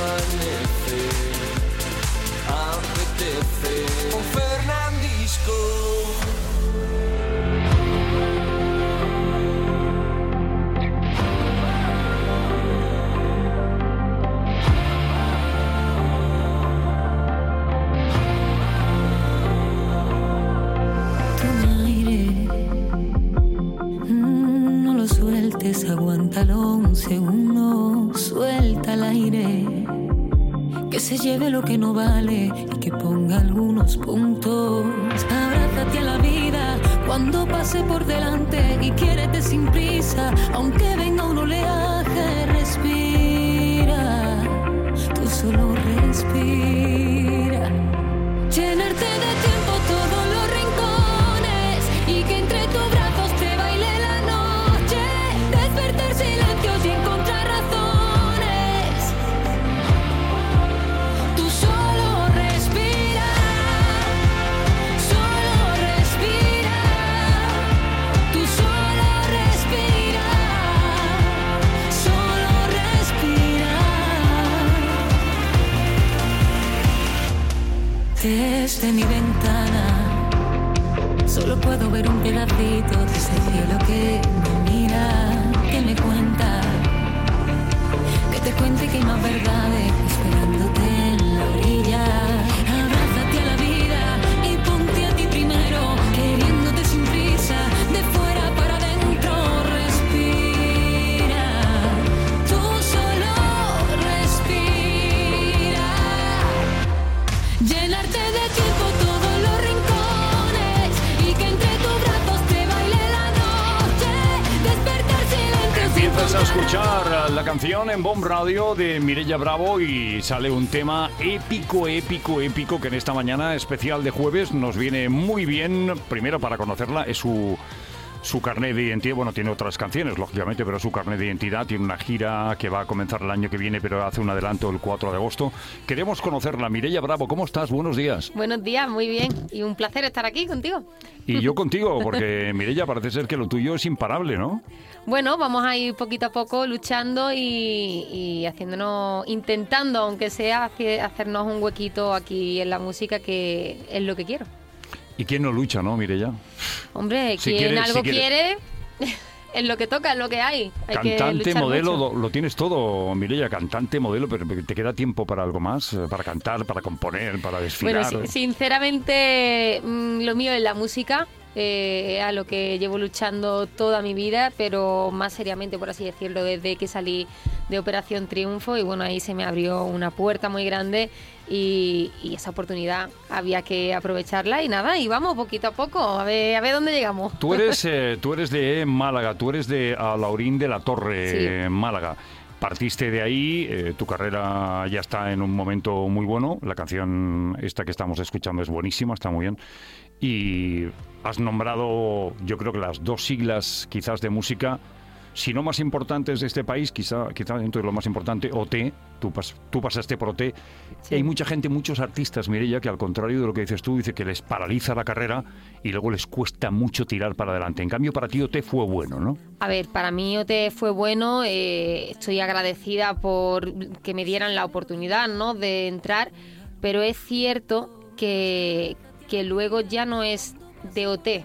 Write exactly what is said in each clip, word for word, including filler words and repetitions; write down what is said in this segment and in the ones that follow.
amanece, apetece un Fernandisco. Aguántalo un segundo, suelta el aire, que se lleve lo que no vale y que ponga algunos puntos. Abrázate a la vida cuando pase por delante y quiérete sin prisa, aunque venga un oleaje. Respira, tú solo respira. Llenarte de tiempo todos los rincones y que entre tus brazos te baile la noche. Despertar silencios y encontrar razones. Tú solo respira, solo respira. Tú solo respira, solo respira. Desde mi ventana solo puedo ver un pedacito de ese cielo que me mira, que me cuenta, que te cuente que hay más verdades esperándote en la orilla. Abrázate a la vida y ponte a ti primero, queriéndote sin prisa, de fuera para adentro. Respira, tú solo respira. Llenarte de tiempo todos los rincones y que entre tus brazos te baile la noche. Despertar silencios. Empiezas a escuchar la canción en Bomb Radio de Mireia Bravo y sale un tema épico, épico, épico que en esta mañana especial de jueves nos viene muy bien. Primero para conocerla, es su... su carnet de identidad. Bueno, tiene otras canciones, lógicamente, pero su carnet de identidad. Tiene una gira que va a comenzar el año que viene, pero hace un adelanto el cuatro de agosto. Queremos conocerla. Mireia Bravo, ¿cómo estás? Buenos días. Buenos días, muy bien. Y un placer estar aquí contigo. Y yo contigo, porque Mireia, parece ser que lo tuyo es imparable, ¿no? Bueno, vamos a ir poquito a poco luchando y, y haciéndonos, intentando, aunque sea, hace- hacernos un huequito aquí en la música, que es lo que quiero. ¿Y quién no lucha, no, Mireia? Hombre, Si quien quiere- algo si quiere- quiere, es lo que toca, es lo que hay. Hay que Cantante, luchar modelo, mucho. lo, lo tienes todo, Mireia. Cantante, modelo, pero ¿te queda tiempo para algo más? Eh, Para cantar, para componer, para desfilar. Bueno, si- sinceramente, mm, lo mío es la música, eh, a lo que llevo luchando toda mi vida, pero más seriamente, por así decirlo, desde que salí de Operación Triunfo, y bueno, ahí se me abrió una puerta muy grande y, y esa oportunidad había que aprovecharla y nada, y vamos poquito a poco, a ver, a ver dónde llegamos. Tú eres, eh, tú eres de Málaga, tú eres de a Laurín de la Torre, Sí. eh, Málaga. Partiste de ahí, eh, tu carrera ya está en un momento muy bueno. La canción esta que estamos escuchando es buenísima, está muy bien. Y has nombrado, yo creo que las dos siglas quizás de música, si no más importantes de este país, quizá, quizá dentro de lo más importante, O T, tú, pas, tú pasaste por O T. Sí. Hay mucha gente, muchos artistas, Mireia, que al contrario de lo que dices tú, dice que les paraliza la carrera y luego les cuesta mucho tirar para adelante. En cambio, para ti O T fue bueno, ¿no? A ver, para mí O T fue bueno, eh, estoy agradecida por que me dieran la oportunidad, ¿no?, de entrar, pero es cierto que, que luego ya no es de O T,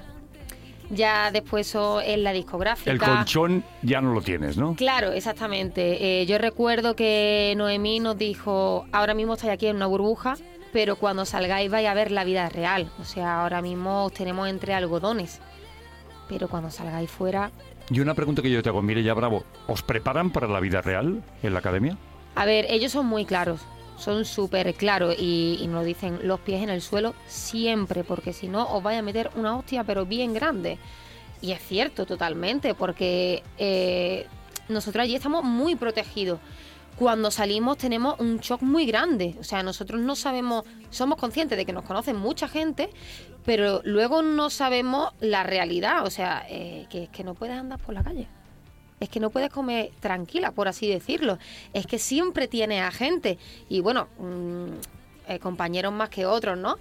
ya después eso es la discográfica. El colchón ya no lo tienes, ¿no? Claro, exactamente. Eh, yo recuerdo que Noemí nos dijo, ahora mismo estáis aquí en una burbuja, pero cuando salgáis vais a ver la vida real. O sea, ahora mismo os tenemos entre algodones, pero cuando salgáis fuera... Y una pregunta que yo te hago, Mireia Bravo, ¿os preparan para la vida real en la academia? A ver, ellos son muy claros, son súper claros y, y nos dicen los pies en el suelo siempre, porque si no os vais a meter una hostia pero bien grande. Y es cierto totalmente, porque eh, nosotros allí estamos muy protegidos. Cuando salimos tenemos un shock muy grande, o sea, nosotros no sabemos, somos conscientes de que nos conocen mucha gente, pero luego no sabemos la realidad, o sea, eh, que, que no puedes andar por la calle. Es que no puedes comer tranquila, por así decirlo. Es que siempre tienes a gente. Y bueno, mmm, eh, compañeros más que otros, ¿no?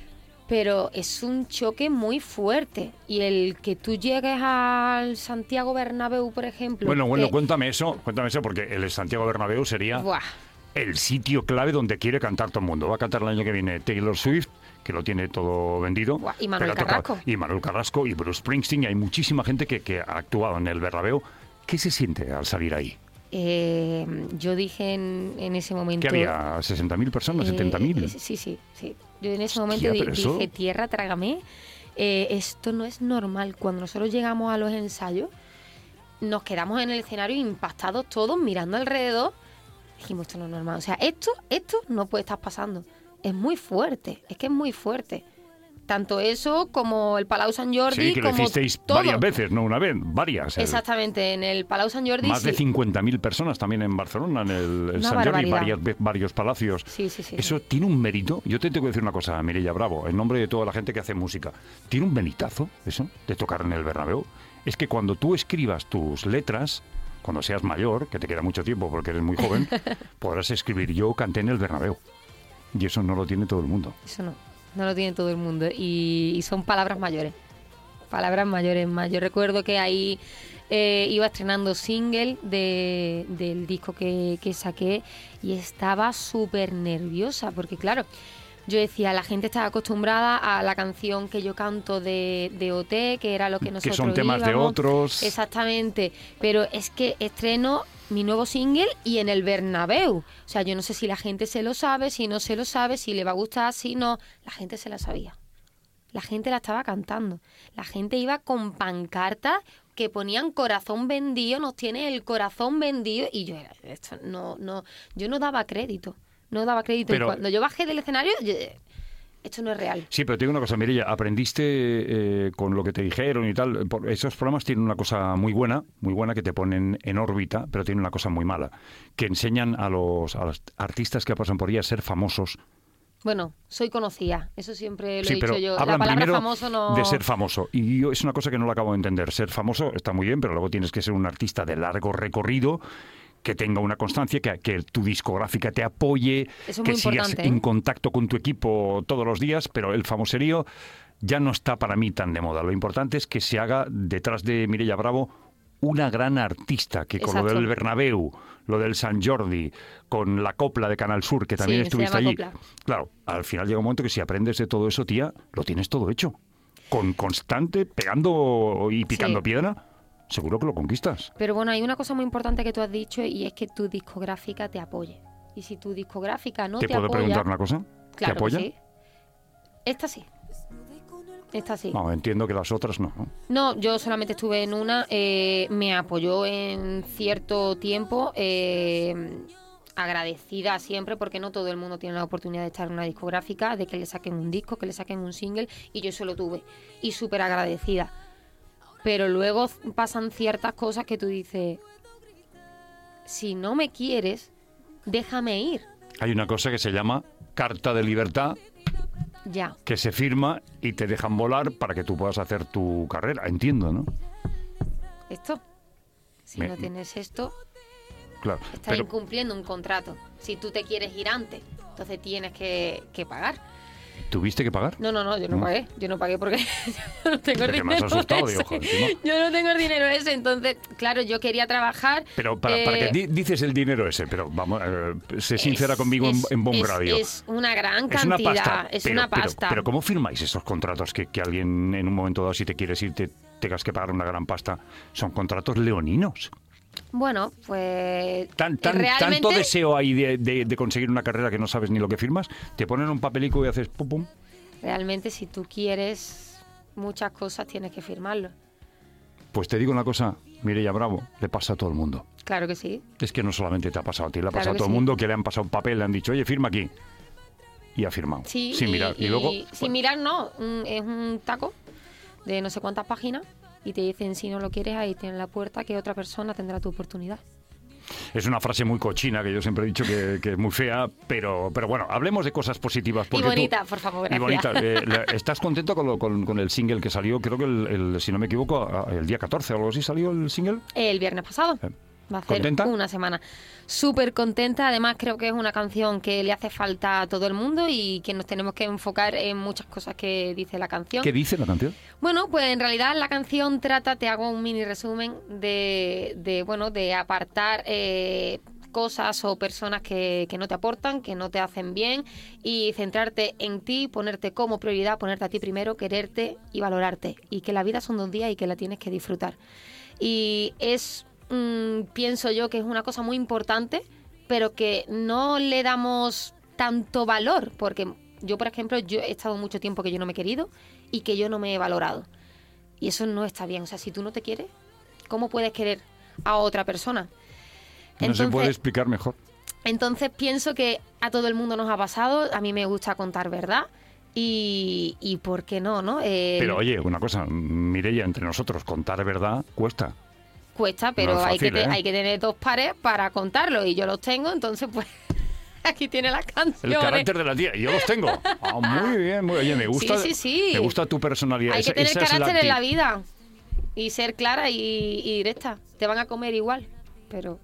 Pero es un choque muy fuerte. Y el que tú llegues al Santiago Bernabéu, por ejemplo... Bueno, bueno, que... cuéntame eso, cuéntame eso, porque el Santiago Bernabéu sería... Buah. el sitio clave donde quiere cantar todo el mundo. Va a cantar el año que viene Taylor Swift, que lo tiene todo vendido. Guau, y Manuel pero ha tocado- Carrasco. Y Manuel Carrasco y Bruce Springsteen. Y hay muchísima gente que, que ha actuado en el Bernabéu. ¿Qué se siente al salir ahí? Eh, yo dije en, en ese momento... ¿Qué había? ¿sesenta mil personas? eh, ¿setenta mil? eh, Sí, sí, sí. Yo en ese Hostia, momento di- pero eso- dije, tierra, trágame. Eh, esto no es normal. Cuando nosotros llegamos a los ensayos, nos quedamos en el escenario impactados todos, mirando alrededor. Dijimos, esto no es normal. O sea, esto, esto no puede estar pasando. Es muy fuerte, es que es muy fuerte. Tanto eso como el Palau Sant Jordi, Sí, que lo como hicisteis todo. varias veces, no una vez, varias. El- Exactamente, en el Palau Sant Jordi Más de sí. cincuenta mil personas también en Barcelona, en el, el Una Sant Jordi, barbaridad. varias, ve- varios palacios. Sí, sí, sí. Eso tiene un mérito. Yo te tengo que decir una cosa, Mireia Bravo, en nombre de toda la gente que hace música. Tiene un meritazo eso, de tocar en el Bernabéu. Es que cuando tú escribas tus letras, cuando seas mayor, que te queda mucho tiempo porque eres muy joven, podrás escribir yo canté en el Bernabéu. Y eso no lo tiene todo el mundo. Eso no, no lo tiene todo el mundo. Y, y son palabras mayores. Palabras mayores más. Yo recuerdo que ahí eh, iba estrenando single de, del disco que, que saqué y estaba súper nerviosa porque, claro, yo decía, la gente estaba acostumbrada a la canción que yo canto de, de O T, que era lo que nosotros son temas de íbamos. otros. Exactamente, pero es que estreno mi nuevo single y en el Bernabéu. O sea, yo no sé si la gente se lo sabe, si no se lo sabe, si le va a gustar, si no. La gente se la sabía. La gente la estaba cantando. La gente iba con pancartas que ponían corazón vendido, nos tiene el corazón vendido. Y yo era, esto no, no, yo no daba crédito. No daba crédito. Pero- y cuando yo bajé del escenario, yo- esto no es real. Sí, pero te digo una cosa, Mireia, aprendiste eh, con lo que te dijeron y tal. Por- esos programas tienen una cosa muy buena, muy buena que te ponen en órbita, pero tienen una cosa muy mala, que enseñan a los, a los artistas que pasan por ahí a ser famosos. Bueno, soy conocida, eso siempre lo Sí, he pero dicho yo. La hablan palabra primero famoso no... de ser famoso. Y yo es una cosa que no la acabo de entender. Ser famoso está muy bien, pero luego tienes que ser un artista de largo recorrido, que tenga una constancia, que, que tu discográfica te apoye, Eso es que muy sigas importante, ¿eh? en contacto con tu equipo todos los días, pero el famoserío ya no está para mí tan de moda. Lo importante es que se haga detrás de Mireia Bravo una gran artista, que con lo Exacto. del Bernabéu, lo del Sant Jordi, con la copla de Canal Sur, que también Sí, se estuviste llama allí. copla. Claro, al final llega un momento que si aprendes de todo eso, tía, lo tienes todo hecho. Con constante, pegando y picando Sí. piedra, seguro que lo conquistas. Pero bueno, hay una cosa muy importante que tú has dicho y es que tu discográfica te apoye. Y si tu discográfica no ¿Te te, puedo apoya... preguntar una cosa? ¿Te Claro que apoya? sí. Esta sí. Esta sí. No, entiendo que las otras no, ¿no? No, yo solamente estuve en una, eh, me apoyó en cierto tiempo, eh, agradecida siempre, porque no todo el mundo tiene la oportunidad de estar en una discográfica, de que le saquen un disco, que le saquen un single, y yo eso lo tuve, y súper agradecida. Pero luego pasan ciertas cosas que tú dices, si no me quieres, déjame ir, Hay una cosa que se llama Carta de Libertad, ya. que se firma y te dejan volar para que tú puedas hacer tu carrera. Entiendo, ¿no? Esto, si Me- no tienes esto, Claro. estás Pero, incumpliendo un contrato. Si tú te quieres ir antes, entonces tienes que, que pagar. ¿tuviste que pagar? No, no, no, yo no ¿No? pagué. Yo no pagué porque yo no tengo el Que me has dinero asustado, ese. digo, joder, encima. Yo no tengo el dinero ese, entonces, claro, yo quería trabajar. Pero para, eh, para que di- dices el dinero ese, pero vamos, eh, sé sincera es- conmigo en- es- en, Bomb es- Radio. Es una gran Es una cantidad, pasta. es pero, una pero- pasta. Pero, ¿cómo firmáis esos contratos que, que alguien en un momento dado, si te quieres ir, te tengas que pagar una gran pasta? Son contratos leoninos. Bueno, pues Tan, tan, realmente, Tanto deseo hay de, de- de conseguir una carrera que no sabes ni lo que firmas. Te ponen un papelico y haces pum pum. realmente si tú quieres muchas cosas tienes que firmarlo. Pues te digo una cosa, Mireia Bravo, le pasa a todo el mundo. Claro que sí. Es que no solamente te ha pasado a ti, le ha Claro pasado a que todo el sí. mundo que le han pasado un papel, le han dicho, oye, firma aquí. Y ha firmado. Sí, sin y, mirar. Y, y luego. sin bueno, mirar no, un- es un taco de no sé cuántas páginas y te dicen si no lo quieres ahí tienes la puerta que otra persona tendrá tu oportunidad. Es una frase muy cochina que yo siempre he dicho que, que es muy fea, pero, pero bueno, hablemos de cosas positivas. Y porque tú- bonita, por favor, Y gracias. bonita. Eh, la- ¿Estás contento con, lo- con- con el single que salió? Creo que, el, el- si no me equivoco, a- el día catorce o algo así salió el single. El viernes pasado. Eh, Va a hacer ¿Contenta? una semana. Súper contenta. Además, creo que es una canción que le hace falta a todo el mundo y que nos tenemos que enfocar en muchas cosas que dice la canción. ¿Qué dice la canción? Bueno, pues en realidad la canción trata, te hago un mini resumen, de, de bueno, de apartar eh, cosas o personas que, que no te aportan, que no te hacen bien, y centrarte en ti, ponerte como prioridad, ponerte a ti primero, quererte y valorarte, y que la vida son dos días y que la tienes que disfrutar. Y es, mmm, pienso yo que es una cosa muy importante, pero que no le damos tanto valor, porque yo, por ejemplo, yo he estado mucho tiempo que yo no me he querido y que yo no me he valorado. Y eso no está bien. O sea, si tú no te quieres, ¿cómo puedes querer a otra persona? Entonces, no se puede explicar mejor. Entonces pienso que a todo el mundo nos ha pasado. A mí me gusta contar verdad. Y, y ¿por qué no, no? Eh, pero oye, una cosa, Mireia, entre nosotros, contar verdad cuesta. Cuesta, pero no es fácil, hay, que te, ¿eh? hay que tener dos pares para contarlo. Y yo los tengo, entonces pues... Aquí tiene las canciones. El carácter de la tía, y yo los tengo. Ah, muy bien, muy bien. Oye, me gusta, sí, sí, sí. me gusta tu personalidad. Hay que esa, tener esa carácter es en la vida y ser clara y, y directa. Te van a comer igual, pero...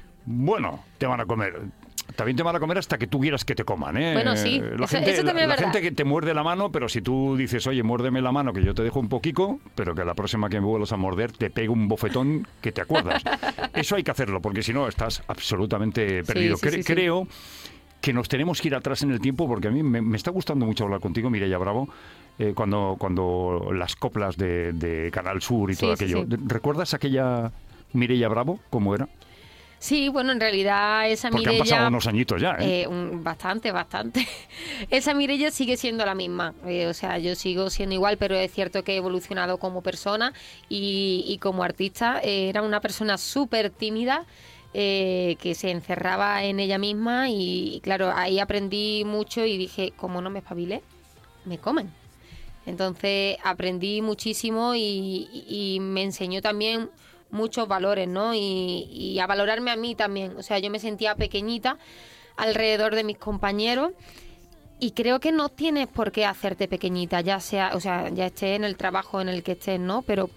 Bueno, te van a comer. También te van a comer hasta que tú quieras que te coman, ¿eh? Bueno, sí, la eso, gente, eso también la, es la verdad. gente que te muerde la mano, pero si tú dices, oye, muérdeme la mano, que yo te dejo un poquito, pero que la próxima que me vuelvas a morder te pego un bofetón que te acuerdas. Eso hay que hacerlo, porque si no estás absolutamente perdido. Sí, sí, Cre- sí, sí. Creo que nos tenemos que ir atrás en el tiempo, porque a mí me, me está gustando mucho hablar contigo, Mireia Bravo, eh, cuando, cuando las coplas de, de Canal Sur y Sí, todo sí, aquello. sí. ¿Recuerdas aquella Mireia Bravo? ¿Cómo era? Sí, bueno, en realidad esa Porque han Mireia... pasado unos añitos ya, ¿eh? Eh, un- bastante, bastante. Esa Mireia sigue siendo la misma. Eh, o sea, yo sigo siendo igual, pero es cierto que he evolucionado como persona y, y como artista. Eh, era una persona súper tímida, eh, que se encerraba en ella misma y, y claro, ahí aprendí mucho y dije, como no me espabilé, me comen. Entonces aprendí muchísimo y, y- y me enseñó también muchos valores, ¿no? Y, y a valorarme a mí también. O sea, yo me sentía pequeñita alrededor de mis compañeros y creo que no tienes por qué hacerte pequeñita, ya sea, o sea, ya estés en el trabajo en el que estés, ¿no? Pero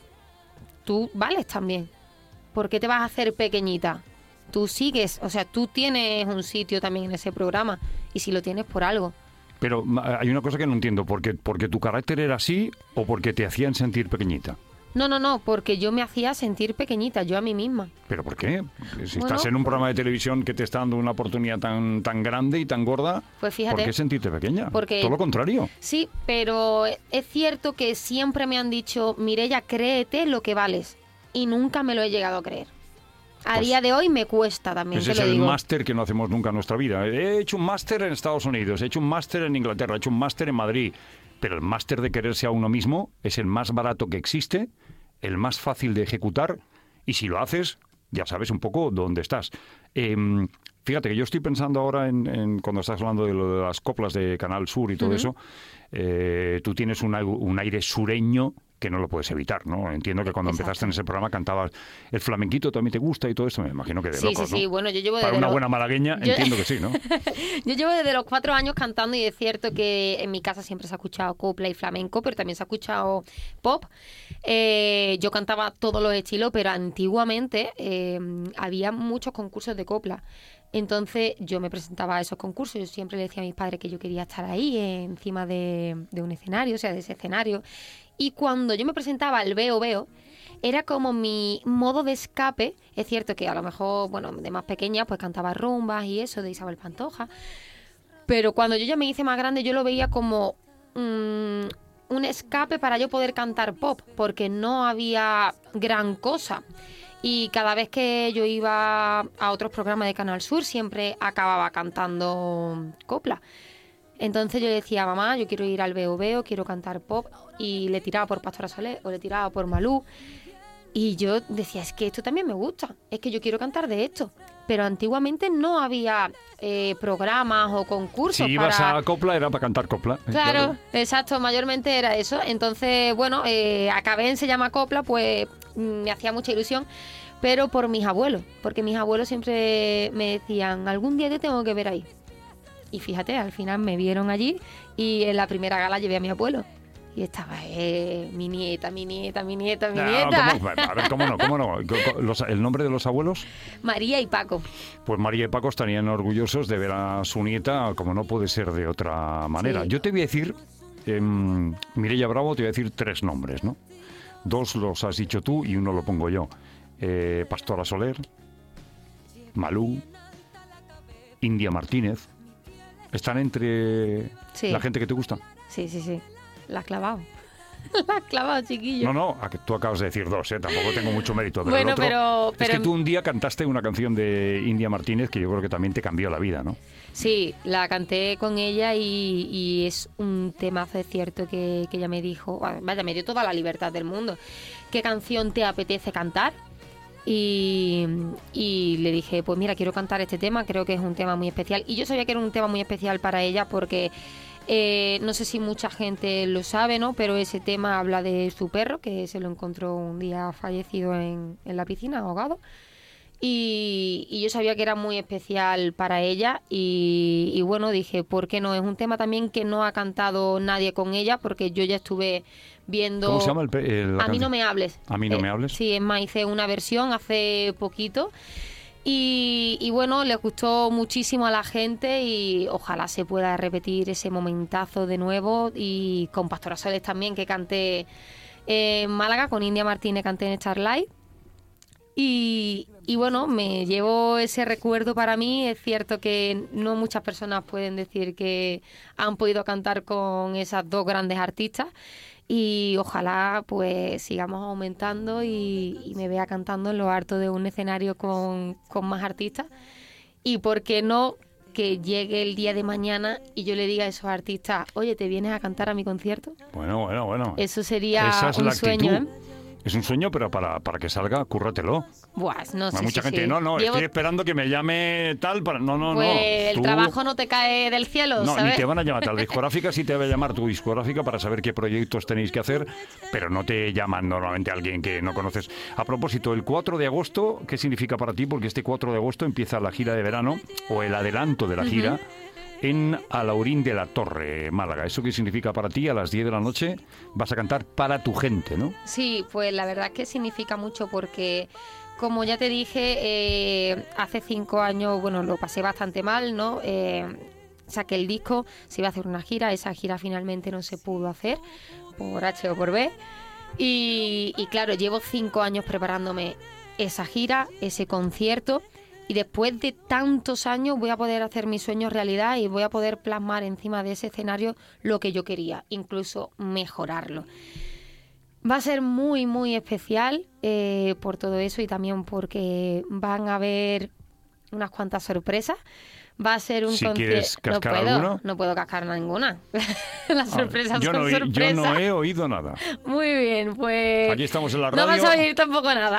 tú vales también. ¿Por qué te vas a hacer pequeñita? Tú sigues, o sea, tú tienes un sitio también en ese programa y si lo tienes por algo. Pero ma- hay una cosa que no entiendo, ¿porque, porque tu carácter era así o porque te hacían sentir pequeñita? No, no, no, porque yo me hacía sentir pequeñita, yo a mí misma. ¿Pero por qué? Si Bueno, estás en un programa de televisión que te está dando una oportunidad tan, tan grande y tan gorda, Pues fíjate, ¿por qué sentirte pequeña? porque- Todo lo contrario. sí, pero es cierto que siempre me han dicho, Mireia, créete lo que vales. Y nunca me lo he llegado a creer. A Pues- día de hoy me cuesta también, Ese te es lo el digo. máster que no hacemos nunca en nuestra vida. He hecho un máster en Estados Unidos, he hecho un máster en Inglaterra, he hecho un máster en Madrid. Pero el máster de quererse a uno mismo es el más barato que existe, el más fácil de ejecutar, y si lo haces, ya sabes un poco dónde estás. Eh, fíjate que yo estoy pensando ahora en, en cuando estás hablando de lo de las coplas de Canal Sur y todo Ujú. eso, eh, tú tienes un, ai- un aire sureño que no lo puedes evitar, ¿no? Entiendo que cuando Exacto. empezaste en ese programa cantabas el flamenquito, también te gusta y todo esto, me imagino que de Sí, locos, sí, sí, ¿no? bueno, yo llevo Para desde una los- buena malagueña, yo- entiendo que sí, ¿no? Yo llevo desde los cuatro años cantando y es cierto que en mi casa siempre se ha escuchado copla y flamenco, pero también se ha escuchado pop. Eh, yo cantaba todos los estilos, pero antiguamente eh, había muchos concursos de copla. Entonces yo me presentaba a esos concursos, yo siempre le decía a mis padres que yo quería estar ahí, eh, encima de, de un escenario, o sea, de ese escenario. Y cuando yo me presentaba al Veo Veo, era como mi modo de escape. Es cierto que a lo mejor, bueno, de más pequeña, pues cantaba rumbas y eso de Isabel Pantoja. Pero cuando yo ya me hice más grande, yo lo veía como mm, un escape para yo poder cantar pop, porque no había gran cosa. Y cada vez que yo iba a otros programas de Canal Sur, siempre acababa cantando copla. Entonces yo le decía, mamá, yo quiero ir al Veo Veo, quiero cantar pop, y le tiraba por Pastora Soler o le tiraba por Malú. Y yo decía, es que esto también me gusta, es que yo quiero cantar de esto. Pero antiguamente no había eh, programas o concursos Si ibas para... a copla era para cantar copla. eh, Claro, exacto, mayormente era eso. Entonces, bueno, eh, acabé en Se llama Copla, pues mm, me hacía mucha ilusión, pero por mis abuelos, porque mis abuelos siempre me decían, algún día te tengo que ver ahí. Y fíjate, al final me vieron allí y en la primera gala llevé a mi abuelo. Y estaba, eh, mi nieta, mi nieta, mi nieta, mi No, nieta. ¿cómo? A ver, ¿cómo no? ¿Cómo no? Co- co- los- ¿El nombre de los abuelos? María y Paco. Pues María y Paco estarían orgullosos de ver a su nieta, como no puede ser de otra manera. Sí. Yo te voy a decir, eh, Mireia Bravo, te voy a decir tres nombres, ¿no? Dos los has dicho tú y uno lo pongo yo. Eh, Pastora Soler, Malú India Martínez, ¿están entre Sí. la gente que te gusta? Sí, sí, sí. La has clavado. La has clavado, chiquillo. No, no, a que tú acabas de decir dos, ¿eh? Tampoco tengo mucho mérito. Pero Bueno, el otro, pero- es pero- que tú un día cantaste una canción de India Martínez que yo creo que también te cambió la vida, ¿no? Sí, la canté con ella y, y es un temazo, es cierto, que, que ella me dijo, vaya, me dio toda la libertad del mundo. ¿Qué canción te apetece cantar? Y, y le dije, pues mira, quiero cantar este tema, creo que es un tema muy especial. Y yo sabía que era un tema muy especial para ella porque eh, no sé si mucha gente lo sabe, ¿no? Pero ese tema habla de su perro, que se lo encontró un día fallecido en, en la piscina, ahogado. Y, y yo sabía que era muy especial para ella y, y bueno, dije, ¿por qué no? Es un tema también que no ha cantado nadie con ella porque yo ya estuve viendo... ¿Cómo se llama el, pe- eh, la A mí no canción? me hables. A mí no Eh, me hables. Sí, es más, hice una versión hace poquito y, y bueno, le gustó muchísimo a la gente y ojalá se pueda repetir ese momentazo de nuevo y con Pastora Soles también, que canté en Málaga, con India Martínez canté en Starlight. Y, y bueno, me llevo ese recuerdo para mí. Es cierto que no muchas personas pueden decir que han podido cantar con esas dos grandes artistas y ojalá pues sigamos aumentando y, y me vea cantando en lo alto de un escenario con, con más artistas. Y por qué no que llegue el día de mañana y yo le diga a esos artistas, oye, ¿te vienes a cantar a mi concierto? Bueno, bueno, bueno. Eso sería Esa es un la sueño, actitud. ¿eh? Es un sueño, pero para, para que salga, cúrratelo. Buah, no sé. Hay mucha sí, gente, sí. no, no, Llevo- estoy esperando que me llame tal para... No, no, Pues no. el Tú- trabajo no te cae del cielo, No, ¿sabes? ni te van a llamar tal discográfica, sí te va a llamar tu discográfica para saber qué proyectos tenéis que hacer, pero no te llaman normalmente a alguien que no conoces. A propósito, el cuatro de agosto, ¿qué significa para ti? Porque este cuatro de agosto empieza la gira de verano, o el adelanto de la gira, en Alaurín de la Torre, Málaga. ¿Eso qué significa para ti? A las diez de la noche vas a cantar para tu gente, ¿no? Sí, pues la verdad es que significa mucho porque, como ya te dije, eh, hace cinco años, bueno, lo pasé bastante mal, ¿no? Eh, saqué el disco, se iba a hacer una gira, esa gira finalmente no se pudo hacer, por H o por B. Y, y claro, llevo cinco años preparándome esa gira, ese concierto. Y después de tantos años voy a poder hacer mis sueños realidad y voy a poder plasmar encima de ese escenario lo que yo quería, incluso mejorarlo. Va a ser muy, muy especial eh, por todo eso y también porque van a haber unas cuantas sorpresas. Va a ser un Si concierto... quieres cascar no puedo, alguna. no puedo cascar ninguna. Las sorpresas yo, son no, he- sorpresas. yo no he oído nada. Muy bien, pues... Aquí estamos en la No vas radio. a oír tampoco nada.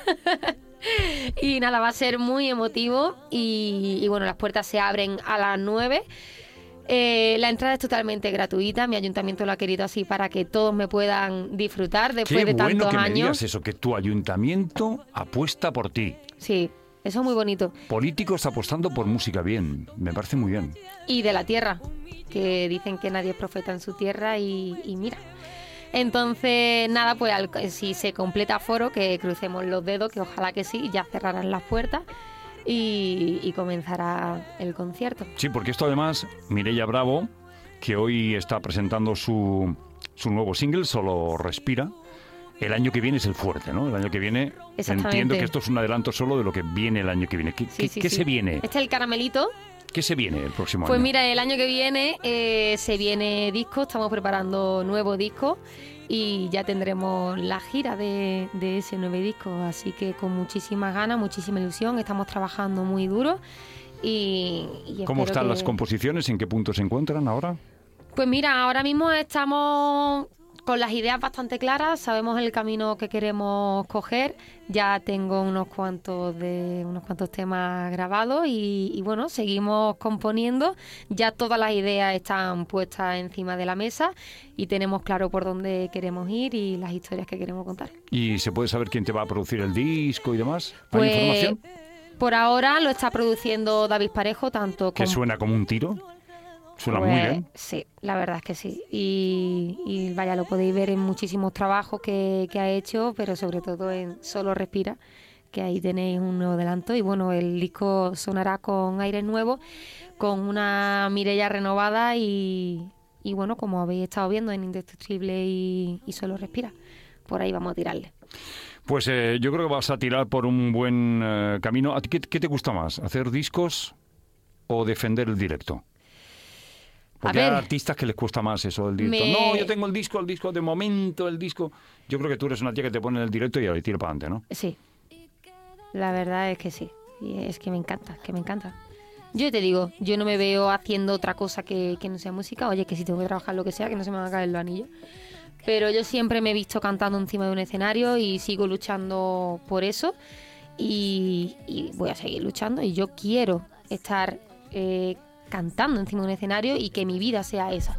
Y nada, va a ser muy emotivo y, y bueno, las puertas se abren a las nueve. Eh, la entrada es totalmente gratuita, mi ayuntamiento lo ha querido así para que todos me puedan disfrutar después Qué de bueno tantos que me años. digas eso, que tu ayuntamiento apuesta por ti. Sí, eso es muy bonito. Políticos apostando por música, bien, me parece muy bien. Y de la tierra, que dicen que nadie es profeta en su tierra y, y mira. Entonces, nada, pues al- si se completa aforo, que crucemos los dedos, que ojalá que sí, ya cerrarán las puertas y, y comenzará el concierto. Sí, porque esto además, Mireia Bravo, que hoy está presentando su, su nuevo single, Solo Respira, el año que viene es el fuerte, ¿no? El año que viene, Exactamente. entiendo que esto es un adelanto solo de lo que viene el año que viene. ¿Qué, Sí, qué- sí, qué sí. se viene? Este es el caramelito. ¿Qué se viene el próximo Pues año? mira, el año que viene eh, se viene disco, estamos preparando nuevo disco y ya tendremos la gira de, de ese nuevo disco, así que con muchísimas ganas, muchísima ilusión, estamos trabajando muy duro y, y ¿Cómo espero están que- las composiciones? ¿En qué punto se encuentran ahora? Pues mira, ahora mismo estamos con las ideas bastante claras, sabemos el camino que queremos coger, ya tengo unos cuantos de unos cuantos temas grabados y, y bueno, seguimos componiendo, ya todas las ideas están puestas encima de la mesa y tenemos claro por dónde queremos ir y las historias que queremos contar. ¿Y se puede saber quién te va a producir el disco y demás? ¿Hay Pues información? por ahora lo está produciendo David Parejo, tanto ¿Que como... suena como un tiro? Suena Pues, muy bien. Sí, la verdad es que sí. Y, y vaya, lo podéis ver en muchísimos trabajos que, que ha hecho, pero sobre todo en Solo Respira, que ahí tenéis un nuevo adelanto. Y bueno, el disco sonará con aires nuevos, con una Mireia renovada y, y bueno, como habéis estado viendo en Indestructible y, y Solo Respira. Por ahí vamos a tirarle. Pues eh, yo creo que vas a tirar por un buen eh, camino. ¿A ti qué, qué te gusta más? ¿Hacer discos o defender el directo? Porque A ver, hay artistas que les cuesta más eso del directo. me- No, yo tengo el disco, el disco, de momento el disco. Yo creo que tú eres una tía que te pone en el directo y ahí tira para adelante, ¿no? Sí, la verdad es que sí. Y es que me encanta, que me encanta. Yo te digo, yo no me veo haciendo otra cosa que, que no sea música. Oye, que si tengo que trabajar lo que sea, que no se me van a caer los anillos. Pero yo siempre me he visto cantando encima de un escenario y sigo luchando por eso. Y, y voy a seguir luchando. Y yo quiero estar eh, cantando encima de un escenario y que mi vida sea esa.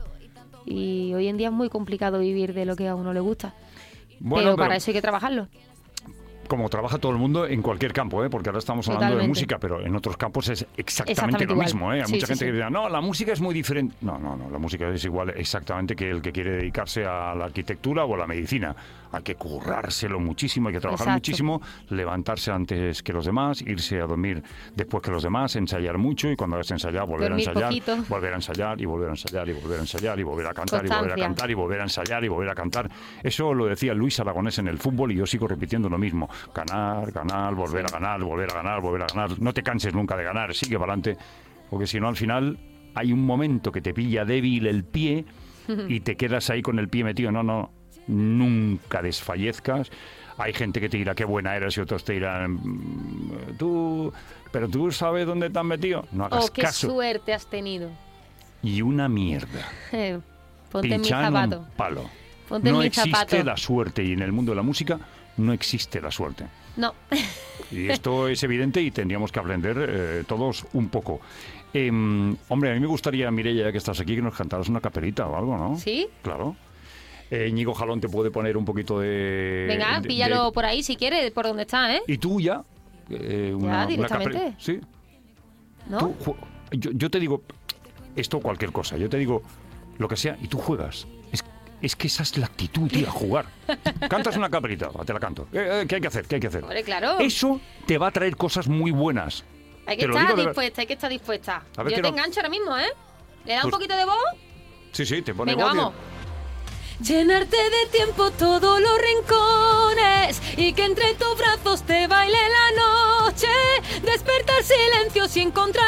Y hoy en día es muy complicado vivir de lo que a uno le gusta. Bueno, pero para eso hay que trabajarlo. Como trabaja todo el mundo en cualquier campo, ¿eh? Porque ahora estamos hablando Totalmente. de música, pero en otros campos es exactamente, Exactamente lo igual. mismo, ¿eh? Hay Sí, mucha sí, gente sí. que dice, no, la música es muy diferente. No, no, no, la música es igual exactamente que el que quiere dedicarse a la arquitectura o a la medicina. Hay que currárselo muchísimo, hay que trabajar Exacto. muchísimo, levantarse antes que los demás, irse a dormir después que los demás, ensayar mucho y cuando hayas ensayado volver Dormir a ensayar, poquito. volver a ensayar y volver a ensayar y volver a ensayar y volver a cantar y volver a Constancia. cantar y volver a ensayar y volver a cantar. Eso lo decía Luis Aragonés en el fútbol y yo sigo repitiendo lo mismo. Ganar, ganar, volver a ganar, volver a ganar, volver a ganar. No te canses nunca de ganar, sigue para adelante, porque si no al final hay un momento que te pilla débil el pie y te quedas ahí con el pie metido. No, no, nunca desfallezcas. Hay gente que te dirá qué buena eres y otros te dirán, "Mm, tú, pero tú sabes dónde te has metido. No hagas Oh, qué caso. suerte has tenido. Y una mierda. Ponte en mi Pinchar un zapato. palo. Ponte en No mi existe zapato. la suerte y en el mundo de la música no existe la suerte. No. Y esto es evidente y tendríamos que aprender eh, todos un poco. Em, hombre, a mí me gustaría, Mireia, ya que estás aquí, que nos cantaras una caperita o algo, ¿no? ¿Sí? Claro. Eh, Íñigo Jalón te puede poner un poquito de... Venga, de- píllalo de- por ahí si quieres, por donde está, ¿eh? Y tú ya... eh, una, una directamente. capre- Sí. ¿No? Tú ju- yo, yo te digo esto cualquier cosa, yo te digo lo que sea y tú juegas. Es, es que esa es la actitud, tía, jugar. Cantas una caperita, va, te la canto. Eh, eh, ¿Qué hay que hacer? ¿Qué hay que hacer? Hombre, claro. Eso te va a traer cosas muy buenas. Hay que te lo estar digo de ver- dispuesta, hay que estar dispuesta. A ver, Yo que te no- engancho ahora mismo, ¿eh? ¿Le da un Pues- poquito de voz? Sí, sí, te pone Venga, voz y- vamos. Llenarte de tiempo todos los rincones y que entre tus brazos te baile la noche. Despertar silencios y encontrar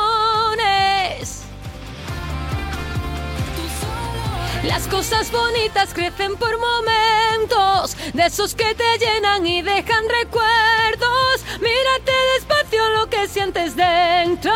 razones. Las cosas bonitas crecen por momentos, de esos que te llenan y dejan recuerdos. Mírate despacio lo que sientes dentro.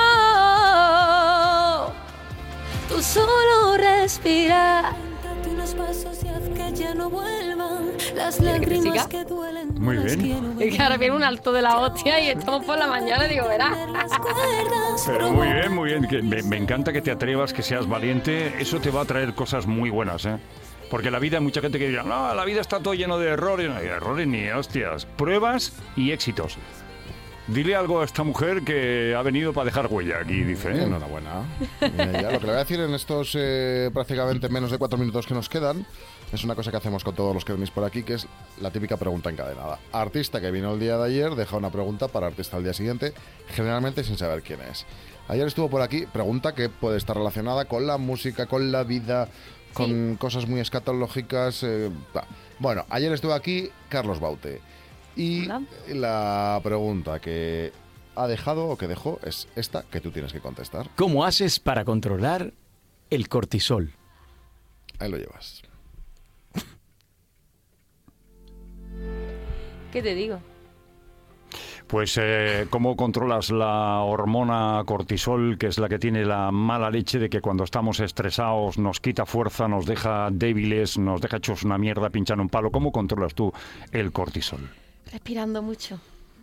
Tú solo respira. Date unos pasos y haz que ya no vuelvan las lágrimas que duelen. Muy bien. Es que ahora viene un alto de la hostia y estamos por la mañana, digo, verás. Pero muy bien, muy bien. Que me, me encanta que te atrevas, que seas valiente. Eso te va a traer cosas muy buenas, ¿eh? Porque la vida, hay mucha gente que dirá, no, la vida está todo lleno de errores. No hay errores ni hostias. Pruebas y éxitos. Dile algo a esta mujer que ha venido para dejar huella aquí, dice. ¿eh? Enhorabuena. Eh, ya, lo que le voy a decir en estos eh, prácticamente menos de cuatro minutos que nos quedan es una cosa que hacemos con todos los que venís por aquí, que es la típica pregunta encadenada. Artista que vino el día de ayer deja una pregunta para artista al día siguiente, generalmente sin saber quién es. Ayer estuvo por aquí, pregunta que puede estar relacionada con la música, con la vida, con cosas muy escatológicas. eh, bah. Bueno, ayer estuvo aquí Carlos Baute. Y Hola. la pregunta que ha dejado o que dejó es esta que tú tienes que contestar. ¿Cómo haces para controlar el cortisol? Ahí lo llevas. ¿Qué te digo? Pues, eh, ¿cómo controlas la hormona cortisol, que es la que tiene la mala leche de que cuando estamos estresados nos quita fuerza, nos deja débiles, nos deja hechos una mierda pinchando un palo? ¿Cómo controlas tú el cortisol? Respirando mucho.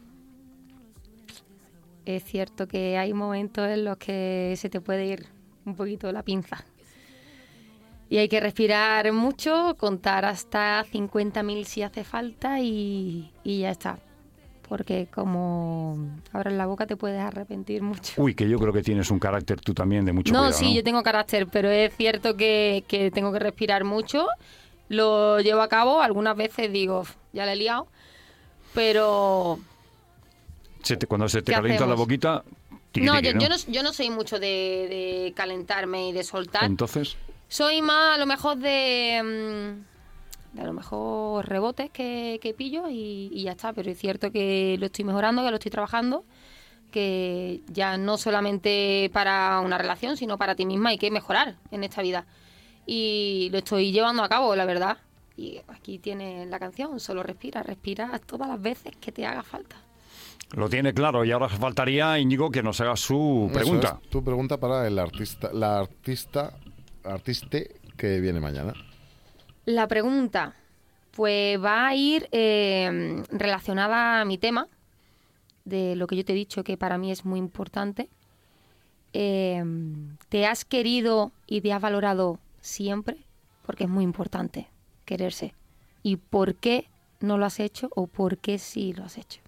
Es cierto que hay momentos en los que se te puede ir un poquito la pinza. Y hay que respirar mucho, contar hasta cincuenta mil si hace falta y, y ya está. Porque como abres la boca te puedes arrepentir mucho. Uy, que yo creo que tienes un carácter tú también de mucho No, cuidado, sí, ¿no? yo tengo carácter, pero es cierto que, que tengo que respirar mucho. Lo llevo a cabo, algunas veces digo, "Uf, ya le he liado", pero Se te- cuando se te ¿qué calienta la hacemos? boquita... tiqui, no, tiqui, yo, yo no, yo no soy mucho de, de calentarme y de soltar. Entonces, Soy más a lo mejor de, mm, de a lo mejor rebotes que, que pillo y, y ya está. Pero es cierto que lo estoy mejorando, que lo estoy trabajando que ya no solamente para una relación, sino para ti misma hay que mejorar en esta vida. Y lo estoy llevando a cabo, la verdad. Y aquí tienes la canción, solo respira, respira todas las veces que te haga falta. Lo tiene claro, y ahora faltaría, Íñigo, que nos haga su pregunta. Eso es, tu pregunta para el artista, la artista, artiste que viene mañana. La pregunta, pues va a ir eh, relacionada a mi tema, de lo que yo te he dicho que para mí es muy importante. Eh, ¿Te has querido y te has valorado siempre? Porque es muy importante quererse. ¿Y por qué no lo has hecho o por qué sí lo has hecho?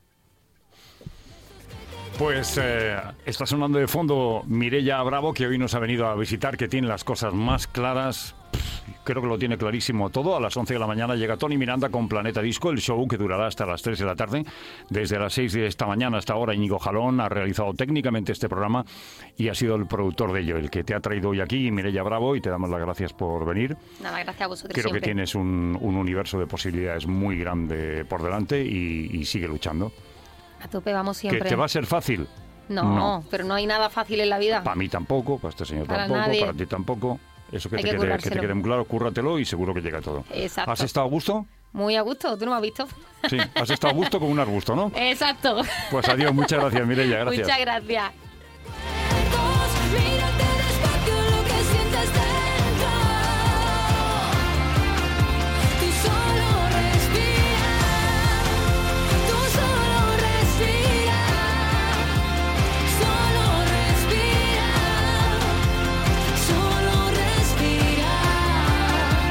Pues eh, está sonando de fondo Mireia Bravo, que hoy nos ha venido a visitar, que tiene las cosas más claras. Creo que lo tiene clarísimo todo. A las once de la mañana llega Tony Miranda con Planeta Disco, el show que durará hasta las tres de la tarde. Desde las seis de esta mañana hasta ahora, Íñigo Jalón ha realizado técnicamente este programa y ha sido el productor de ello, el que te ha traído hoy aquí, Mireia Bravo, y te damos las gracias por venir. Nada, gracias a vosotros. Creo siempre. que tienes un, un universo de posibilidades muy grande por delante y, y sigue luchando. A tope, vamos siempre. ¿Que te va a ser fácil? No, No. pero no hay nada fácil en la vida. Para mí tampoco, para este señor Para tampoco, nadie. para ti tampoco. Eso que Hay te, que quede, que te currárselo. quede muy claro, cúrratelo y seguro que llega todo. Exacto. ¿Has estado a gusto? Muy a gusto, ¿tú no me has visto? Sí, has estado a gusto con un arbusto, ¿no? Exacto. Pues adiós, muchas gracias, Mireia, gracias. Muchas gracias. Mírate despacio lo que sientes dentro. Tú solo respira, tú solo respira, solo respira, solo respira.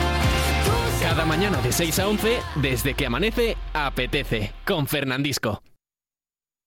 Tú Cada mañana de seis a once, desde que amanece, apetece, con Fernandisco.